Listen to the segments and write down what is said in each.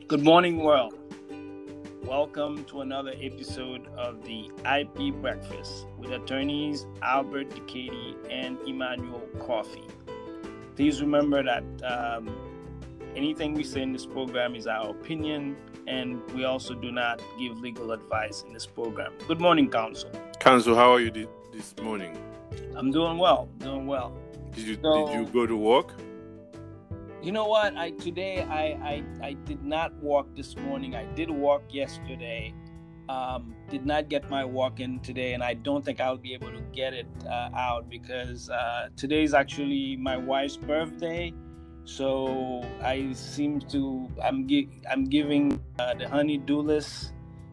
Good morning, world. Welcome to another episode of the IP Breakfast with attorneys Albert Ducati and Emmanuel Coffey. Please remember that anything we say in this program is our opinion, and we also do not give legal advice in this program. Good morning, Counsel. Counsel, how are you this morning? I'm doing well. Did you go to work? You know what? Today I did not walk this morning. I did walk yesterday. Did not get my walk in today, and I don't think I'll be able to get it out because today is actually my wife's birthday. So I'm giving the honey-do list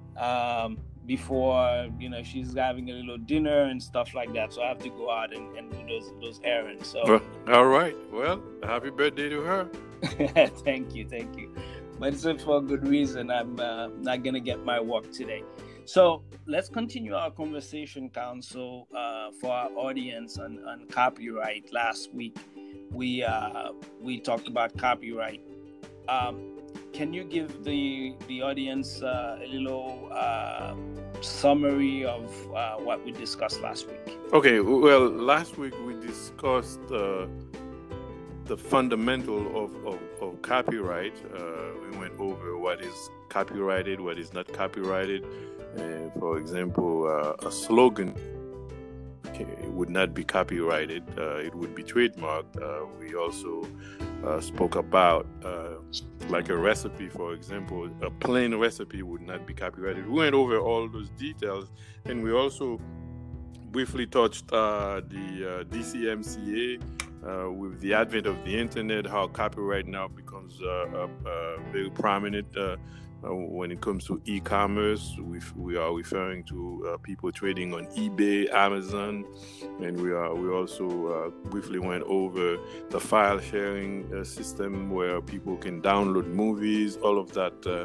before she's having a little dinner and stuff like that. So I have to go out and do those errands. So all right. Well, happy birthday to her. Thank you. But it's for a good reason. I'm not gonna get my walk today. So let's continue our conversation, Counsel, for our audience on copyright. Last week we talked about copyright. Can you give the audience a little summary of what we discussed last week? Okay, well, last week we discussed the fundamental of copyright. We went over what is copyrighted, what is not copyrighted. For example, a slogan would not be copyrighted. It would be trademarked. We also spoke about like a recipe, for example. A plain recipe would not be copyrighted. We went over all those details, and we also briefly touched the DCMCA with the advent of the internet, how copyright now becomes very prominent when it comes to e-commerce. We are referring to people trading on eBay, Amazon, and we also briefly went over the file sharing system where people can download movies. All of that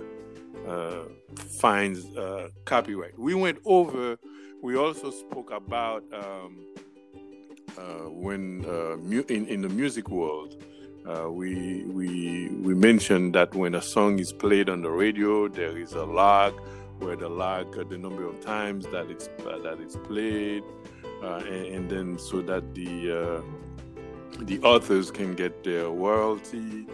finds copyright. We also spoke about when in the music world. We mentioned that when a song is played on the radio, there is a log where the number of times that it's played, and then so that the authors can get their royalty.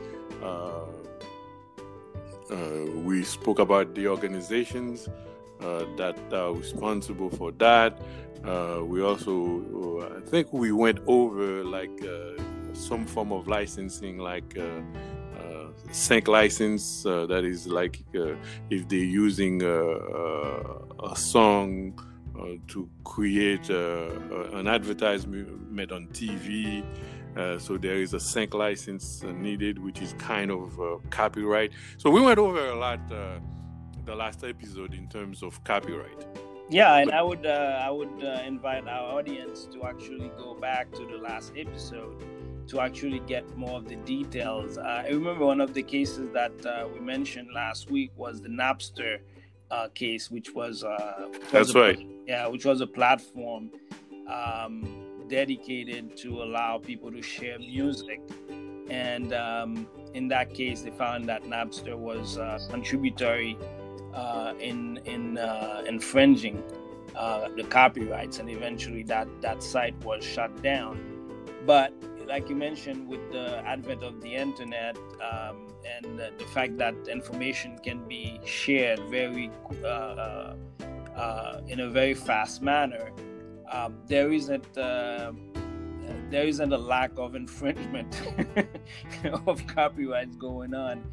We spoke about the organizations that are responsible for that. We also, I think we went over some form of licensing, like sync license. That is like if they're using a song to create an advertisement on TV. So there is a sync license needed, which is kind of copyright. So we went over a lot the last episode in terms of copyright. Yeah, and I would invite our audience to actually go back to the last episode to actually get more of the details. I remember one of the cases that we mentioned last week was the Napster case, which was which was a platform dedicated to allow people to share music. And in that case, they found that Napster was contributory in infringing the copyrights, and eventually that site was shut down. But like you mentioned, with the advent of the internet and the fact that information can be shared very in a very fast manner, there isn't a lack of infringement of copyrights going on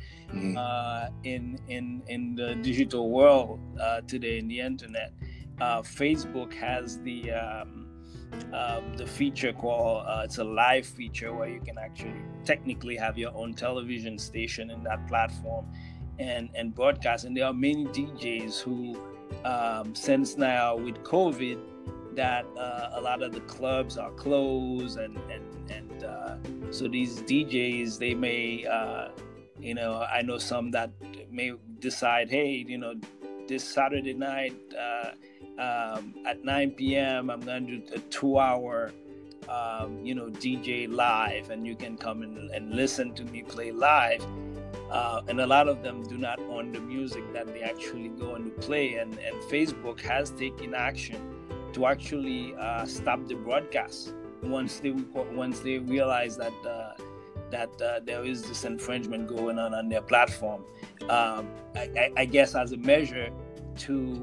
in the digital world today, in the internet. Facebook has the feature called it's a live feature where you can actually technically have your own television station in that platform and broadcast. And there are many DJs who since now with COVID that a lot of the clubs are closed and so these DJs, they may I know some that may decide, hey, this Saturday night at 9 p.m. I'm going to do a 2-hour DJ live, and you can come and listen to me play live. and a lot of them do not own the music that they actually go and play. And Facebook has taken action to actually stop the broadcast once they realize that there is this infringement going on their platform. I guess as a measure to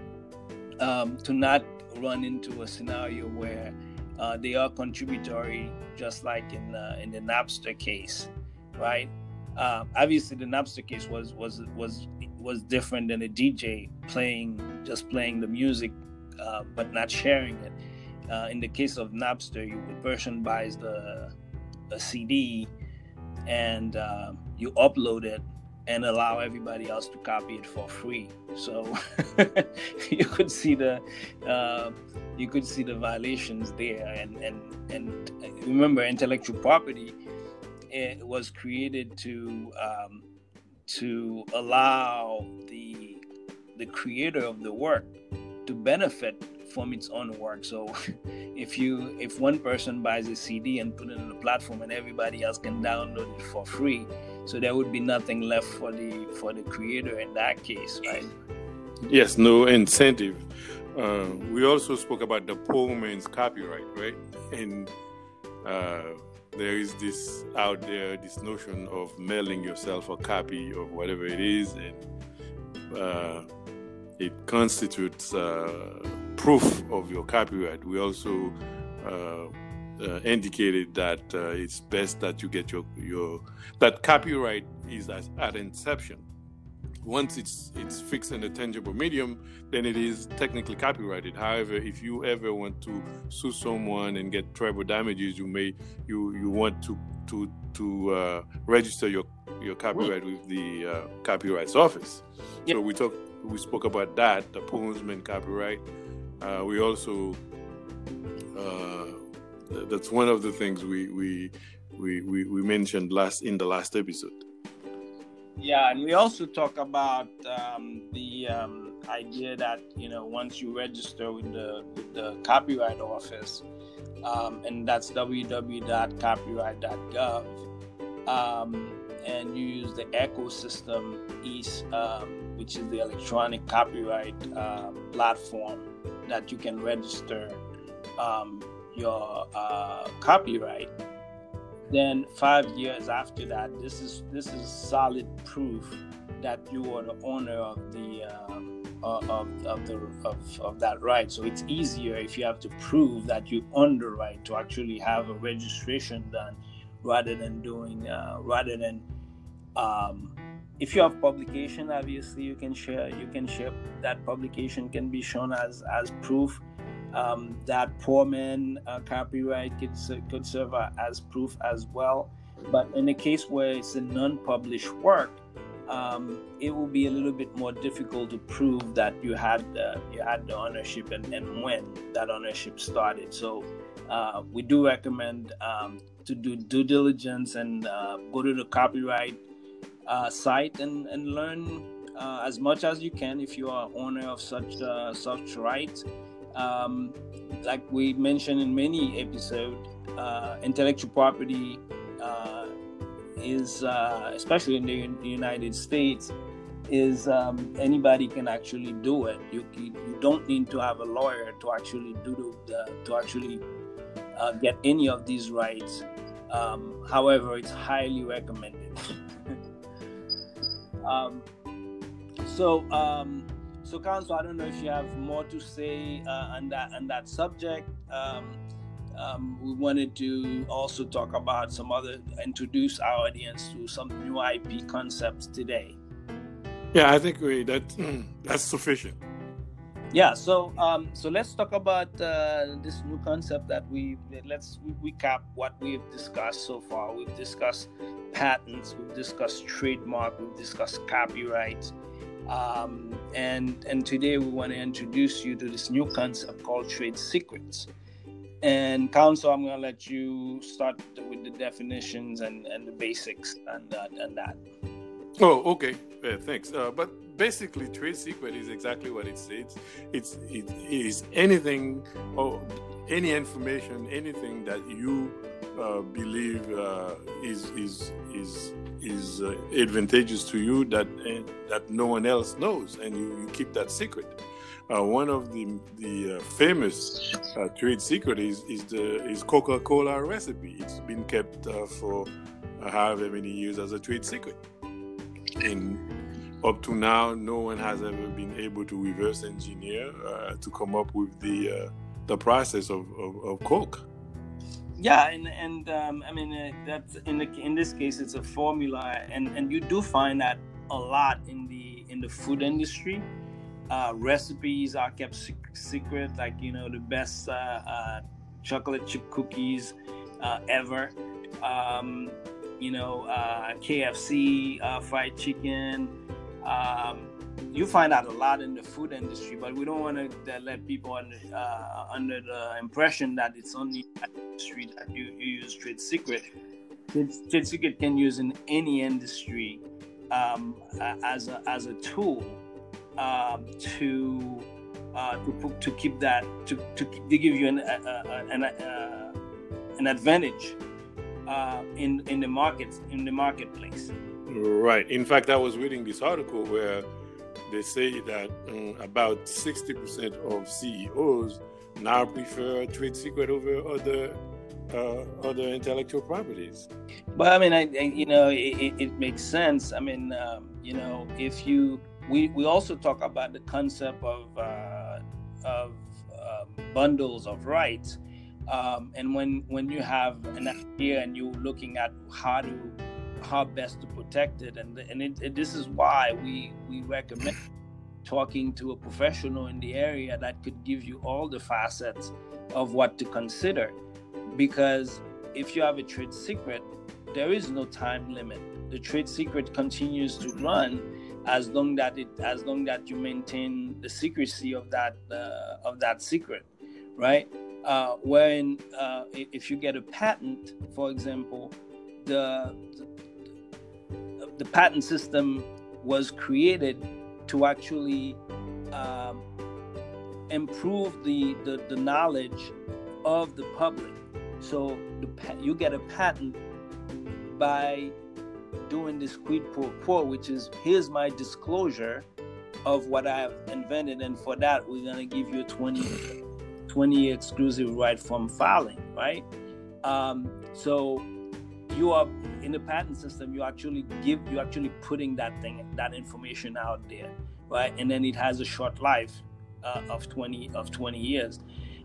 not run into a scenario where they are contributory, just like in the Napster case, right? Obviously, the Napster case was different than a DJ playing the music, but not sharing it. In the case of Napster, the person buys a CD and you upload it and allow everybody else to copy it for free. So you could see the violations there. And remember, intellectual property, it was created to allow the creator of the work to benefit from its own work. So if one person buys a CD and put it on the platform and everybody else can download it for free, so there would be nothing left for the creator in that case, right? Yes, no incentive. We also spoke about the poor man's copyright, right? And there is this out there, this notion of mailing yourself a copy of whatever it is, and it constitutes proof of your copyright. We also indicated that it's best that you get your that copyright is at inception. Once it's fixed in a tangible medium, then it is technically copyrighted. However, if you ever want to sue someone and get treble damages, you want to register your copyright with the Copyrights Office. Yep. So we spoke about that, the postman copyright. We also that's one of the things we mentioned in the last episode. Yeah, and we also talk about the idea that once you register with the Copyright Office, and that's www.copyright.gov, and you use the ecosystem which is the electronic copyright platform that you can register your copyright. Then 5 years after that, this is solid proof that you are the owner of that right. So it's easier if you have to prove that you own the right to actually have a registration done, rather than if you have publication, obviously you can share that publication can be shown as proof. That poor man copyright could serve as proof as well. But in a case where it's a non-published work, it will be a little bit more difficult to prove that you had the ownership and when that ownership started. So we do recommend to do due diligence and go to the copyright site and learn as much as you can if you are owner of such rights. Like we mentioned in many episodes, intellectual property is, especially in the United States, is anybody can actually do it. You don't need to have a lawyer to actually get any of these rights. However, it's highly recommended. So, Counsel, I don't know if you have more to say on that subject. We wanted to also talk about introduce our audience to some new IP concepts today. Yeah, I think that's sufficient. Yeah, so let's talk about this new concept that let's recap what we've discussed so far. We've discussed patents, we've discussed trademark, we've discussed copyright. And today we want to introduce you to this new concept called trade secrets. And Counsel, I'm going to let you start with the definitions and the basics and that. Oh, okay. Thanks. But basically, trade secret is exactly what it says. It is anything or any information, anything that you believe is advantageous to you that no one else knows, and you keep that secret. One of the famous trade secret is Coca-Cola recipe. It's been kept for however many years as a trade secret, and up to now, no one has ever been able to reverse engineer to come up with the process of Coke. Yeah, and I mean that's in this case it's a formula, and you do find that a lot in the food industry. Recipes are kept secret, like the best chocolate chip cookies ever. KFC fried chicken. You find out a lot in the food industry, but we don't want to let people under the impression that it's only that industry that you use trade secret. Trade secret can use in any industry as a tool to keep that to give you an advantage in the marketplace. Right. In fact, I was reading this article where they say that about 60% of CEOs now prefer trade secret over other intellectual properties. But I mean, it makes sense. I mean, if we also talk about the concept of bundles of rights, and when you have an idea and you're looking at how best to protect it, and this is why we recommend talking to a professional in the area that could give you all the facets of what to consider. Because if you have a trade secret, there is no time limit. The trade secret continues to run as long that you maintain the secrecy of that secret, right? When if you get a patent, for example, the patent system was created to actually improve the knowledge of the public. So you get a patent by doing this quid pro quo, which is, here's my disclosure of what I have invented, and for that we're gonna give you a 20 exclusive right from filing, right? So you are in the patent system. You actually putting that information out there, right? And then it has a short life of 20 years.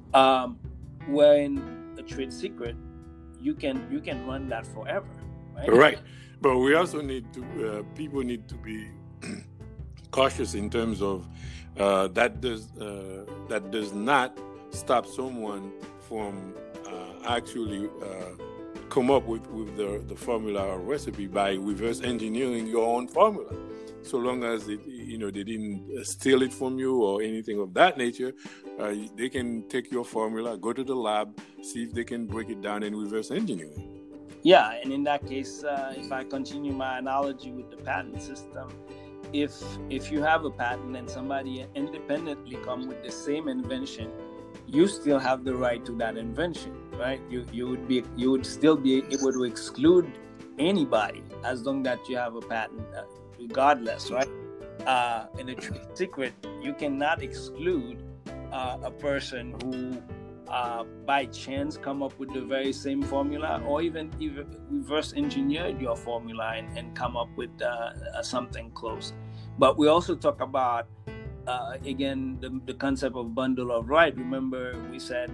Where in a trade secret, you can run that forever, right? Right, but we also need to people need to be cautious in terms of that does not stop someone from actually come up with the formula or recipe by reverse engineering your own formula. So long as they didn't steal it from you or anything of that nature, they can take your formula, go to the lab, see if they can break it down and reverse engineer it. Yeah, and in that case, if I continue my analogy with the patent system, if you have a patent and somebody independently come with the same invention, you still have the right to that invention, right? You would still be able to exclude anybody as long that you have a patent, regardless, right? In a trade secret, you cannot exclude a person who by chance come up with the very same formula, or even reverse engineered your formula and come up with something close. But we also talk about again the concept of bundle of right. Remember we said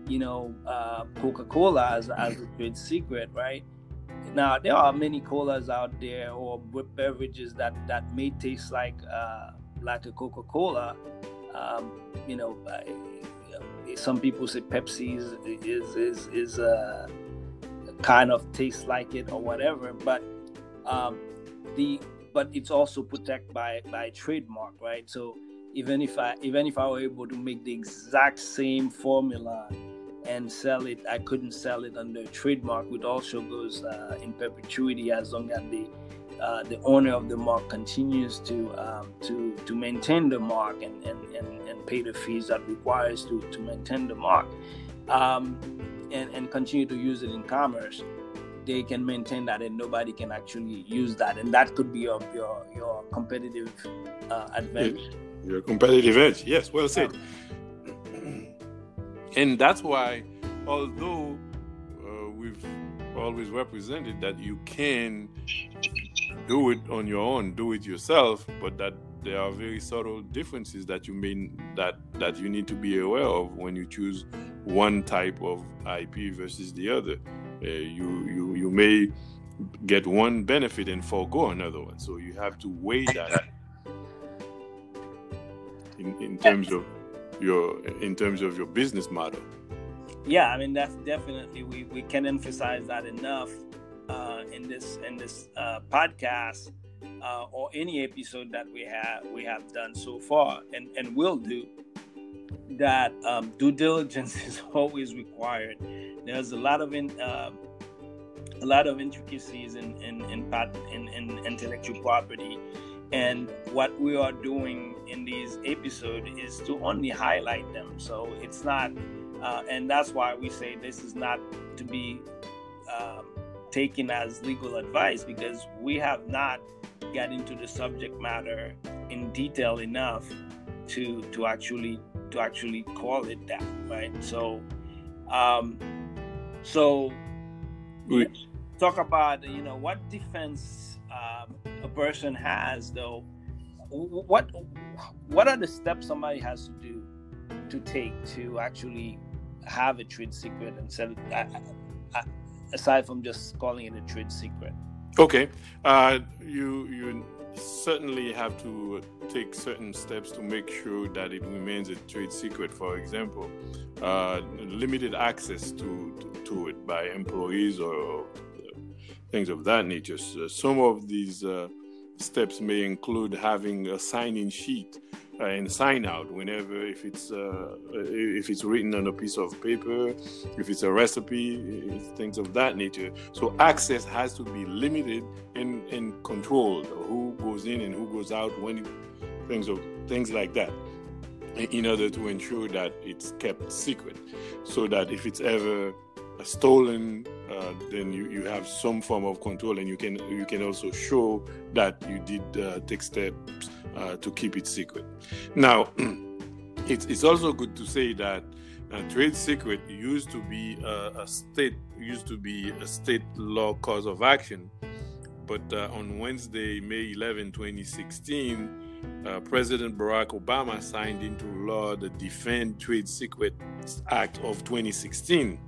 Coca-Cola as a trade secret, right? Now there are many colas out there or beverages that may taste like a Coca-Cola. Some people say Pepsi is kind of tastes like it or whatever, but it's also protected by trademark, right? So even if I were able to make the exact same formula and sell it, I couldn't sell it under a trademark, which also goes in perpetuity as long as the owner of the mark continues to maintain the mark and pay the fees that requires to maintain the mark. and continue to use it in commerce, they can maintain that and nobody can actually use that, and that could be your competitive advantage. Your competitive edge, yes, well said. And that's why, although we've always represented that you can do it on your own, do it yourself, but that there are very subtle differences that you need to be aware of when you choose one type of IP versus the other. You may get one benefit and forego another one, so you have to weigh that in terms of your business model. Yeah, I mean, that's definitely, we can emphasize that enough in this podcast or any episode that we have done so far and will do, that due diligence is always required. There's a lot of intricacies in intellectual property, and what we are doing in these episodes is to only highlight them. So it's not, and that's why we say this is not to be taken as legal advice, because we have not got into the subject matter in detail enough to actually call it that, right? So let's talk about what defense a person has, though. What are the steps somebody has to take to actually have a trade secret, instead of, aside from just calling it a trade secret? Okay, you certainly have to take certain steps to make sure that it remains a trade secret. For example, limited access to it by employees or things of that nature. So some of these steps may include having a sign-in sheet and sign out whenever, if it's written on a piece of paper, if it's a recipe, things of that nature. So access has to be limited and controlled. Who goes in and who goes out, when things like that, in order to ensure that it's kept secret, so that if it's ever stolen, then you have some form of control, and you can also show that you did take steps to keep it secret. Now, it's also good to say that trade secret used to be a state law cause of action, but on Wednesday, May 11, 2016, President Barack Obama signed into law the Defend Trade Secrets Act of 2016.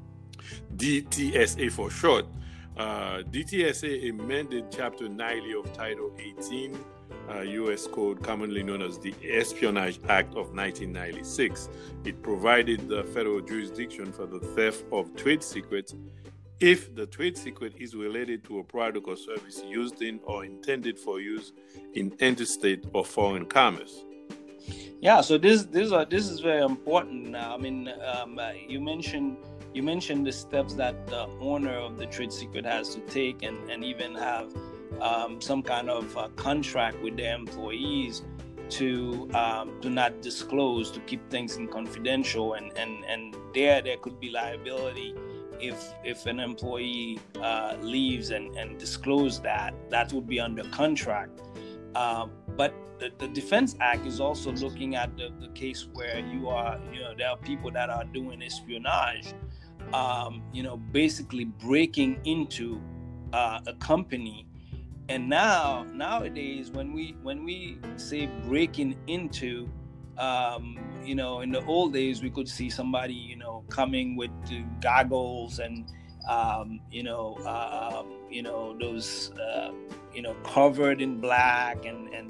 DTSA for short. DTSA amended Chapter 90 of Title 18 U.S. Code, commonly known as the Espionage Act of 1996. It provided the federal jurisdiction for the theft of trade secrets if the trade secret is related to a product or service used in or intended for use in interstate or foreign commerce. Yeah, so this is very important. Now, I mean, you mentioned the steps that the owner of the trade secret has to take, and even have some kind of contract with their employees to do not disclose, to keep things in confidential, and there could be liability if an employee leaves and disclose that would be under contract. But the Defense Act is also looking at the case where there are people that are doing espionage, basically breaking into a company. And nowadays, when we say breaking into, in the old days, we could see somebody, coming with goggles and, those, covered in black and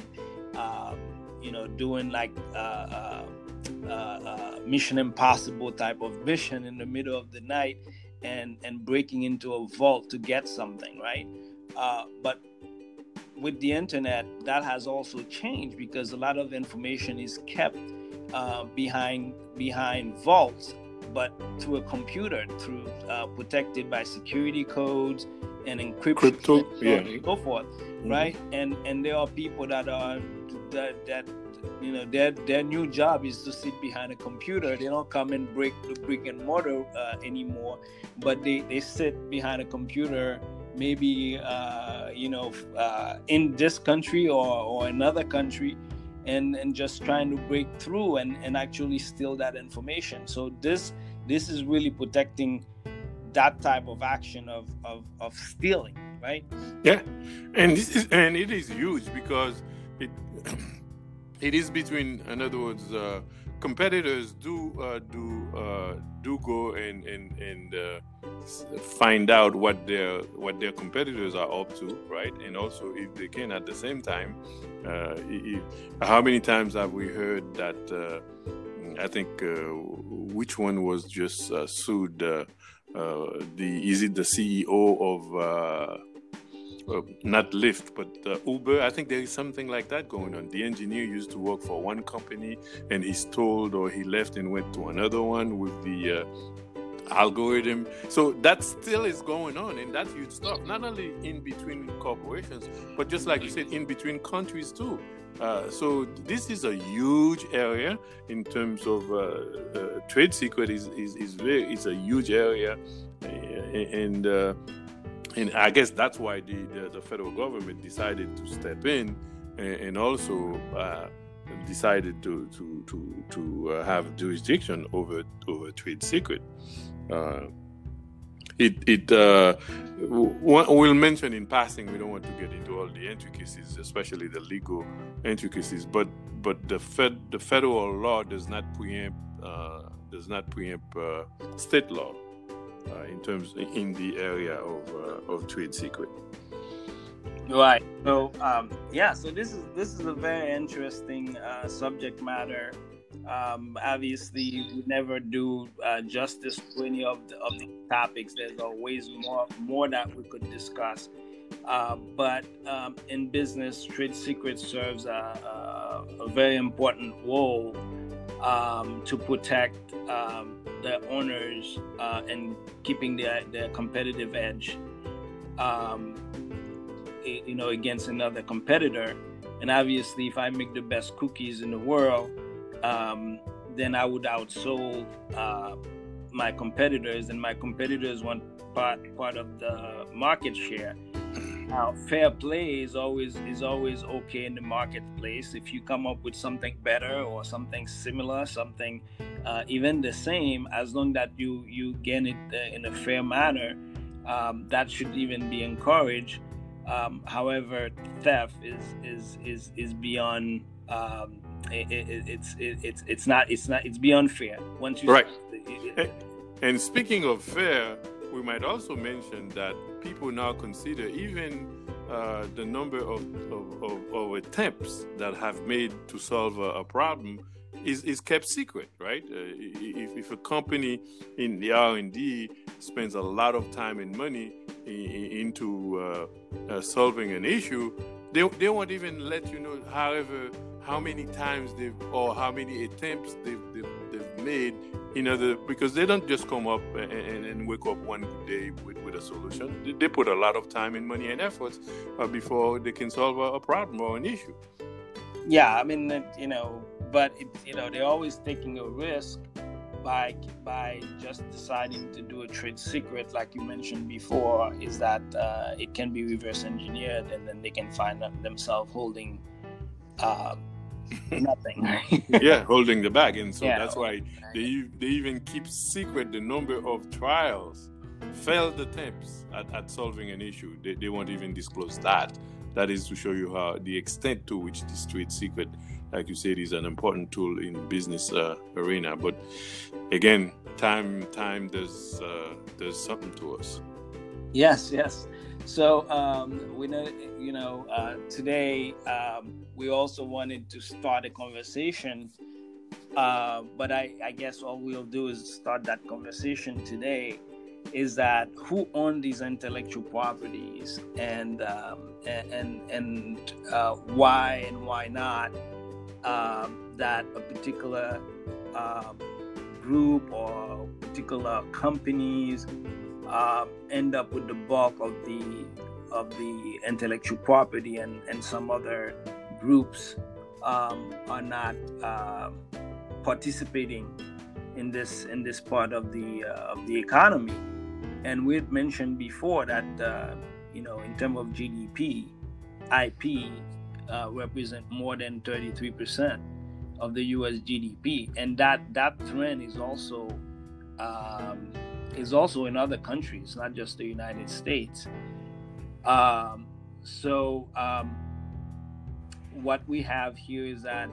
doing like Mission Impossible type of mission in the middle of the night and breaking into a vault to get something, right? But with the internet, that has also changed, because a lot of information is kept behind vaults, but through a computer, protected by security codes and encryption, and so forth, right? And there are people that are that their new job is to sit behind a computer. They don't come and break the brick and mortar anymore, but they sit behind a computer, maybe in this country or another country, and just trying to break through and actually steal that information. So this is really protecting that type of action of stealing, right? Yeah, and it is huge because it is between, in other words, competitors do go and find out what their competitors are up to, right? And also, if they can, at the same time, how many times have we heard that? I think which one was just sued? Is it the CEO of? Not Lyft, but Uber. I think there is something like that going on. The engineer used to work for one company, and he's told, or he left and went to another one with the algorithm. So that still is going on, and that's huge stuff. Not only in between corporations, but just like you said, in between countries too. So this is a huge area in terms of trade secret. It's a huge area, and I guess that's why the federal government decided to step in and also decided to have jurisdiction over trade secret. We'll mention in passing. We don't want to get into all the intricacies, especially the legal intricacies. But the federal law does not preempt state law. In the area of trade secret, right? So so this is a very interesting subject matter. Obviously, we never do justice to any of the topics. There's always more that we could discuss. But in business, trade secret serves a very important role to protect the owners and keeping their competitive edge, against another competitor. And obviously, if I make the best cookies in the world, then I would outsell my competitors, and my competitors want part of the market share. Now, fair play is always okay in the marketplace. If you come up with something better or something similar, something even the same, as long that you gain it in a fair manner, that should even be encouraged. However, theft is beyond. It's beyond fair. Once you right. And speaking of fair, we might also mention that people now consider even the number of attempts that have made to solve a problem is kept secret, right? If a company in the R&D spends a lot of time and money into solving an issue, they won't even let you know, however, how many times or how many attempts they've made, because they don't just come up and wake up one good day with a solution. They put a lot of time and money and efforts before they can solve a problem or an issue. Yeah, I mean, but they're always taking a risk by just deciding to do a trade secret, like you mentioned before, is that it can be reverse engineered, and then they can find themselves holding nothing. Yeah, holding the bag, and so that's why they even keep secret the number of trials, failed attempts at solving an issue. They won't even disclose that. That is to show you how the extent to which this trade secret, like you said, is an important tool in business arena. But again, time does something to us. Yes. So we know, today we also wanted to start a conversation, but I guess all we'll do is start that conversation today. Is that who own these intellectual properties, and why and why not that a particular group or particular companies end up with the bulk of the intellectual property, and some other groups are not participating in this part of the economy. And we had mentioned before that in terms of GDP, IP represent more than 33% of the U.S. GDP, and that trend is also in other countries, not just the United States. What we have here is that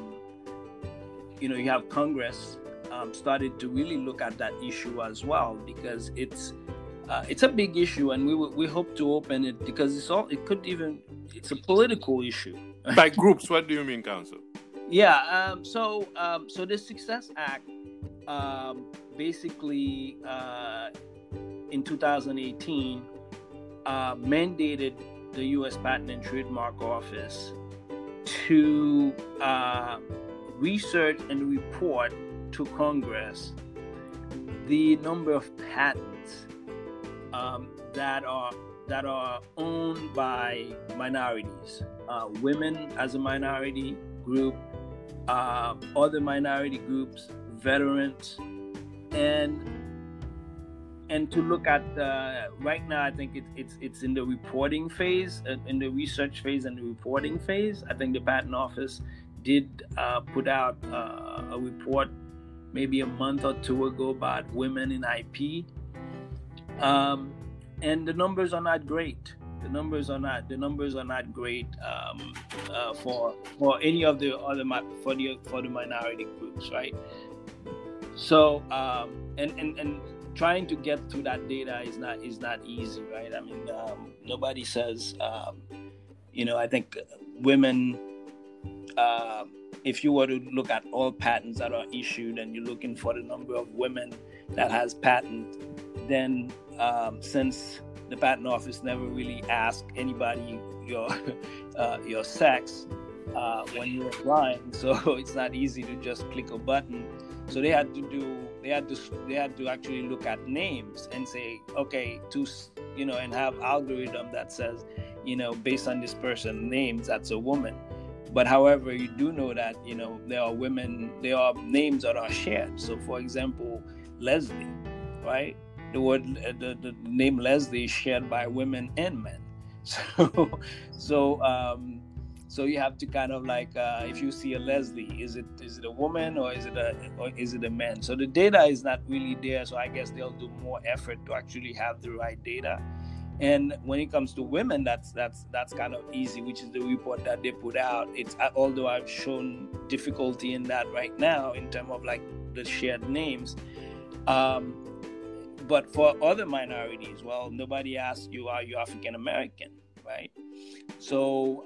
you have Congress started to really look at that issue as well, because it's a big issue, and we hope to open it because it's a political issue. By groups, what do you mean, Council? Yeah. So the Success Act basically in 2018 mandated the U.S. Patent and Trademark Office to research and report to Congress the number of patents that are owned by minorities, women as a minority group, other minority groups, veterans, and to look at right now, I think it's in the reporting phase, in the research phase and the reporting phase. I think the Patent Office did put out a report maybe a month or two ago about women in IP, and the numbers are not great. The numbers are not great for any of the other for the minority groups, right? So and trying to get through that data is not easy, right? I mean, nobody says, I think women, if you were to look at all patents that are issued and you're looking for the number of women that has patent, then since the Patent Office never really asked anybody your sex when you're applying, so it's not easy to just click a button. So they had to actually look at names and say, okay, and have algorithm that says, based on this person's names, that's a woman. But however, you do know that there are names that are shared. So for example, Leslie, right? The name Leslie is shared by women and men. So you have to kind of like, if you see a Leslie, is it a woman or is it a man? So the data is not really there. So I guess they'll do more effort to actually have the right data. And when it comes to women, that's kind of easy, which is the report that they put out. It's although I've shown difficulty in that right now in terms of like the shared names. But for other minorities, well, nobody asks you, are you African American, right? So,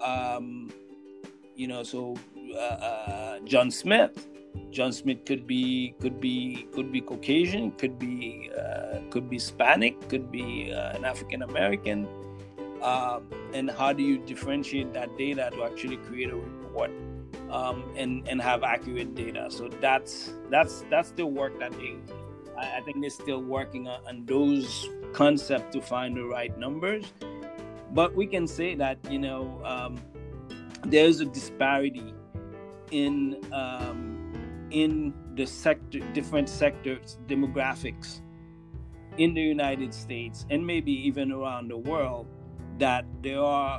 John Smith could be Caucasian, could be Hispanic, could be an African American. And how do you differentiate that data to actually create a report and have accurate data? So that's the work that I think they're still working on those concepts to find the right numbers. But we can say that there's a disparity in the different sectors, demographics in the United States and maybe even around the world, that there are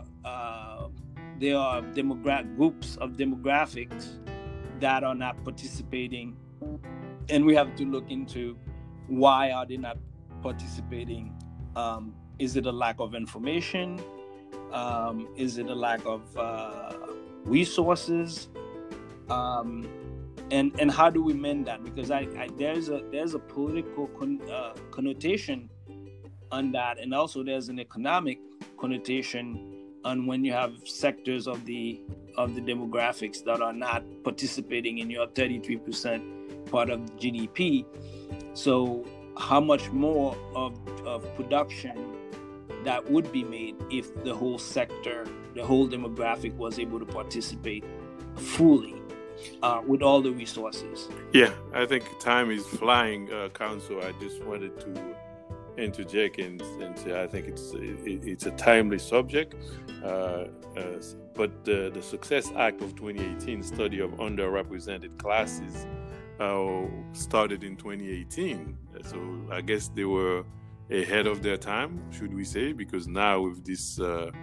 groups of demographics that are not participating, and we have to look into why are they not participating. Is it a lack of information? Is it a lack of resources? And how do we mend that? Because there's a political connotation on that, and also there's an economic connotation on when you have sectors of the demographics that are not participating in your 33% part of the GDP. So how much more of production that would be made if the whole sector, the whole demographic was able to participate fully with all the resources? Yeah, I think time is flying, Council. I just wanted to interject and say I think it's a timely subject. But the Success Act of 2018, study of underrepresented classes, started in 2018. So I guess they were ahead of their time, should we say? Because now with this,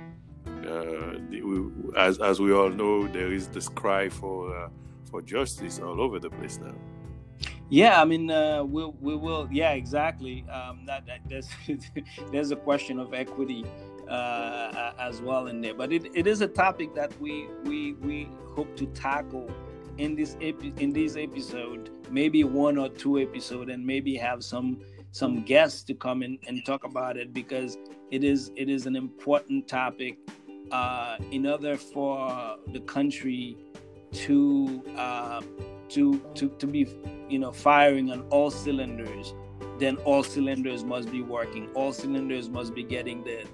as we all know, there is this cry for justice all over the place now. Yeah, I mean, we will. Yeah, exactly. That there's a question of equity as well in there, but it is a topic that we hope to tackle in this episode, maybe 1 or 2 episodes, and maybe have some guests to come in and talk about it, because it is an important topic in order for the country to be, firing on all cylinders. Then all cylinders must be working. All cylinders must be getting the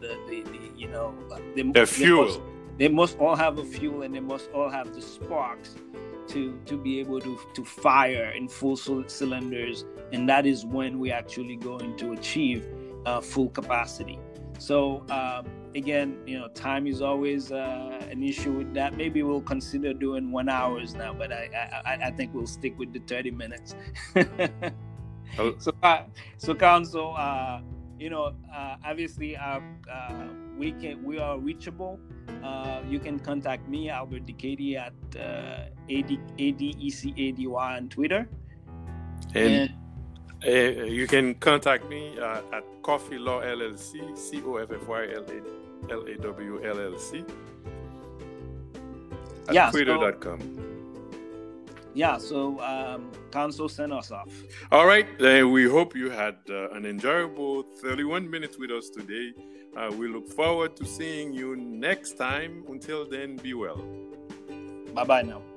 fuel. They must all have a fuel, and they must all have the sparks to be able to fire in full cylinders. And that is when we're actually going to achieve full capacity. So again, time is always an issue with that. Maybe we'll consider doing 1 hour now, but I think we'll stick with the 30 minutes. So Counsel, obviously we are reachable. You can contact me, Albert Decady, at ADECADY on Twitter. And you can contact me at Coffee Law LLC, COFFYLAW LLC, at twitter.com. So Counsel, send us off. All right. We hope you had an enjoyable 31 minutes with us today. We look forward to seeing you next time. Until then, be well. Bye-bye now.